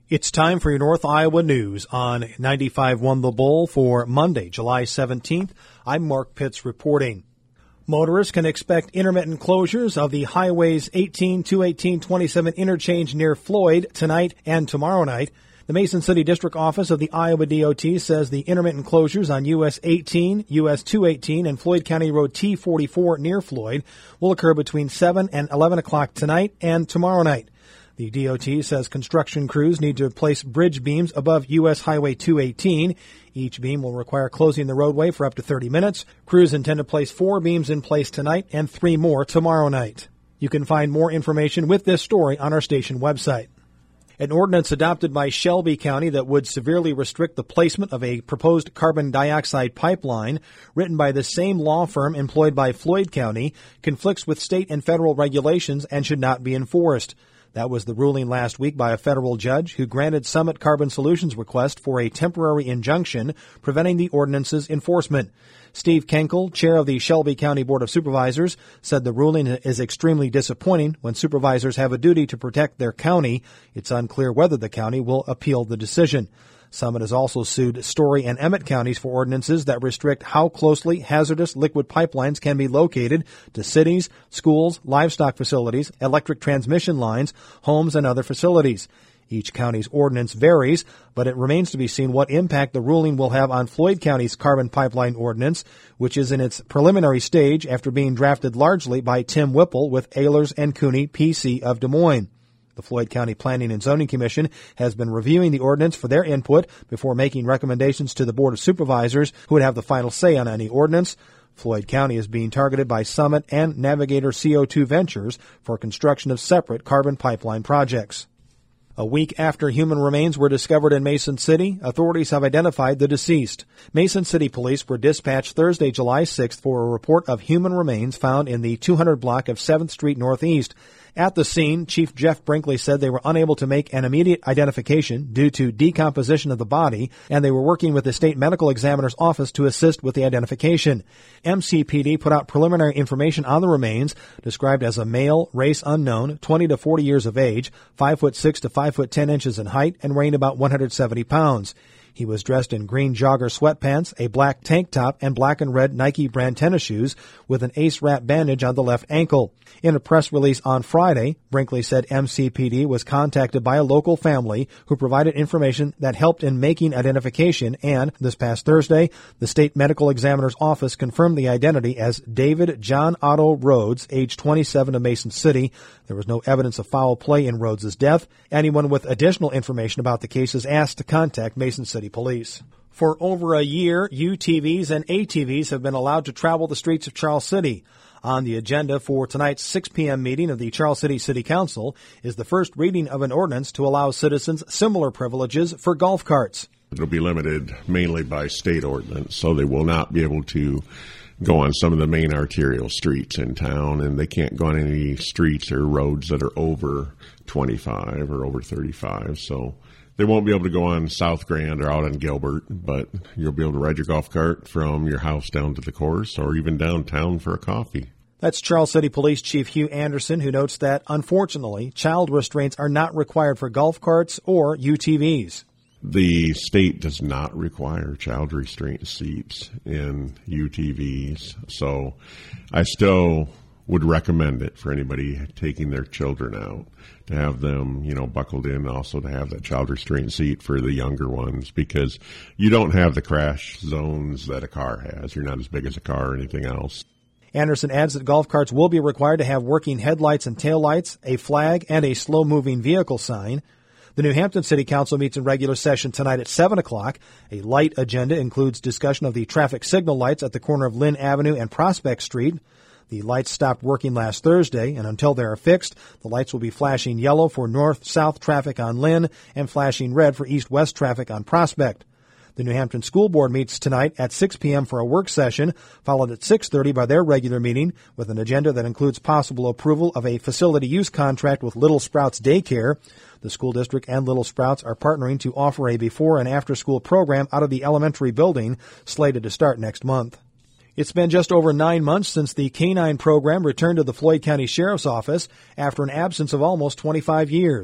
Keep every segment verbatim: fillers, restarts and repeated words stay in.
It's time for your North Iowa news on ninety-five point one The Bull for Monday, July seventeenth. I'm Mark Pitts reporting. Motorists can expect intermittent closures of the highways eighteen, two eighteen, twenty-seven interchange near Floyd tonight and tomorrow night. The Mason City District Office of the Iowa D O T says the intermittent closures on U S eighteen, U S two eighteen, and Floyd County Road T forty-four near Floyd will occur between seven and eleven o'clock tonight and tomorrow night. The D O T says construction crews need to place bridge beams above U S Highway two eighteen. Each beam will require closing the roadway for up to thirty minutes. Crews intend to place four beams in place tonight and three more tomorrow night. You can find more information with this story on our station website. An ordinance adopted by Shelby County that would severely restrict the placement of a proposed carbon dioxide pipeline, written by the same law firm employed by Floyd County, conflicts with state and federal regulations and should not be enforced. That was the ruling last week by a federal judge who granted Summit Carbon Solutions' request for a temporary injunction preventing the ordinance's enforcement. Steve Kenkel, chair of the Shelby County Board of Supervisors, said the ruling is extremely disappointing when supervisors have a duty to protect their county. It's unclear whether the county will appeal the decision. Summit has also sued Story and Emmett counties for ordinances that restrict how closely hazardous liquid pipelines can be located to cities, schools, livestock facilities, electric transmission lines, homes, and other facilities. Each county's ordinance varies, but it remains to be seen what impact the ruling will have on Floyd County's carbon pipeline ordinance, which is in its preliminary stage after being drafted largely by Tim Whipple with Ehlers and Cooney, P C of Des Moines. The Floyd County Planning and Zoning Commission has been reviewing the ordinance for their input before making recommendations to the Board of Supervisors, who would have the final say on any ordinance. Floyd County is being targeted by Summit and Navigator C O two Ventures for construction of separate carbon pipeline projects. A week after human remains were discovered in Mason City, authorities have identified the deceased. Mason City police were dispatched Thursday, July sixth, for a report of human remains found in the two hundred block of seventh Street Northeast. At the scene, Chief Jeff Brinkley said they were unable to make an immediate identification due to decomposition of the body, and they were working with the state medical examiner's office to assist with the identification. M C P D put out preliminary information on the remains, described as a male, race unknown, twenty to forty years of age, five foot six to five foot ten inches in height, and weighing about one hundred seventy pounds. He was dressed in green jogger sweatpants, a black tank top, and black and red Nike brand tennis shoes with an ace wrap bandage on the left ankle. In a press release on Friday, Brinkley said M C P D was contacted by a local family who provided information that helped in making identification, and this past Thursday, the state medical examiner's office confirmed the identity as David John Otto Rhodes, age twenty-seven, of Mason City. There was no evidence of foul play in Rhodes' death. Anyone with additional information about the case is asked to contact Mason City Police. For over a year, U T Vs and A T Vs have been allowed to travel the streets of Charles City. On the agenda for tonight's six p.m. meeting of the Charles City City Council is the first reading of an ordinance to allow citizens similar privileges for golf carts. It'll be limited mainly by state ordinance, so they will not be able to go on some of the main arterial streets in town, and they can't go on any streets or roads that are over twenty-five or over thirty-five, so they won't be able to go on South Grand or out on Gilbert, but you'll be able to ride your golf cart from your house down to the course or even downtown for a coffee. That's Charles City Police Chief Hugh Anderson, who notes that, unfortunately, child restraints are not required for golf carts or U T Vs. The state does not require child restraint seats in U T Vs, so I still would recommend it for anybody taking their children out, to have them, you know, buckled in, also to have that child restraint seat for the younger ones, because you don't have the crash zones that a car has. You're not as big as a car or anything else. Anderson adds that golf carts will be required to have working headlights and taillights, a flag, and a slow-moving vehicle sign. The New Hampton City Council meets in regular session tonight at seven o'clock. A light agenda includes discussion of the traffic signal lights at the corner of Lynn Avenue and Prospect Street. The lights stopped working last Thursday, and until they are fixed, the lights will be flashing yellow for north-south traffic on Lynn and flashing red for east-west traffic on Prospect. The New Hampton School Board meets tonight at six p.m. for a work session, followed at six thirty by their regular meeting with an agenda that includes possible approval of a facility use contract with Little Sprouts Daycare. The school district and Little Sprouts are partnering to offer a before and after school program out of the elementary building, slated to start next month. It's been just over nine months since the K nine program returned to the Floyd County Sheriff's Office after an absence of almost twenty-five years.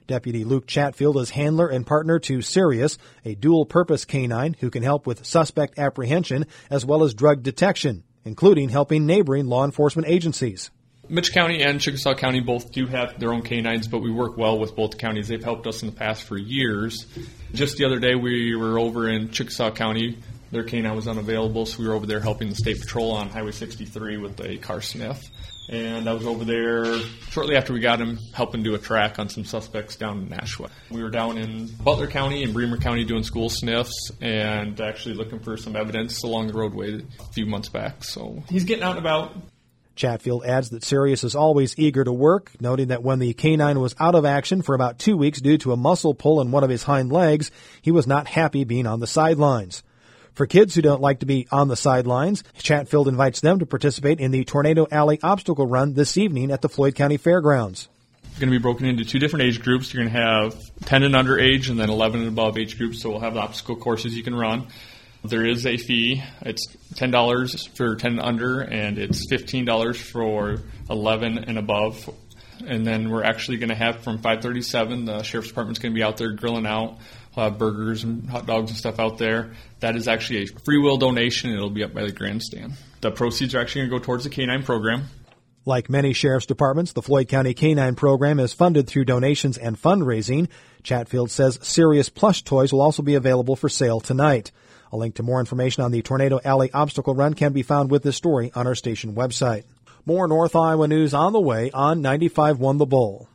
Deputy Luke Chatfield is handler and partner to Sirius, a dual-purpose canine who can help with suspect apprehension as well as drug detection, including helping neighboring law enforcement agencies. Mitchell County and Chickasaw County both do have their own canines, but we work well with both counties. They've helped us in the past for years. Just the other day, we were over in Chickasaw County. Their canine was unavailable, so we were over there helping the State Patrol on Highway sixty-three with a car sniff. And I was over there shortly after we got him, helping do a track on some suspects down in Nashua. We were down in Butler County and Bremer County doing school sniffs and actually looking for some evidence along the roadway a few months back. So he's getting out and about. Chatfield adds that Sirius is always eager to work, noting that when the canine was out of action for about two weeks due to a muscle pull in one of his hind legs, he was not happy being on the sidelines. For kids who don't like to be on the sidelines, Chatfield invites them to participate in the Tornado Alley Obstacle Run this evening at the Floyd County Fairgrounds. It's going to be broken into two different age groups. You're going to have ten and under age and then eleven and above age groups, so we'll have the obstacle courses you can run. There is a fee. It's ten dollars for ten and under, and it's fifteen dollars for eleven and above. And then we're actually going to have from five thirty to seven, the Sheriff's Department's going to be out there grilling out. We'll have burgers and hot dogs and stuff out there. That is actually a free will donation, and it'll be up by the grandstand. The proceeds are actually going to go towards the canine program. Like many sheriff's departments, the Floyd County Canine Program is funded through donations and fundraising. Chatfield says Sirius plush toys will also be available for sale tonight. A link to more information on the Tornado Alley Obstacle Run can be found with this story on our station website. More North Iowa news on the way on ninety-five point one The Bull.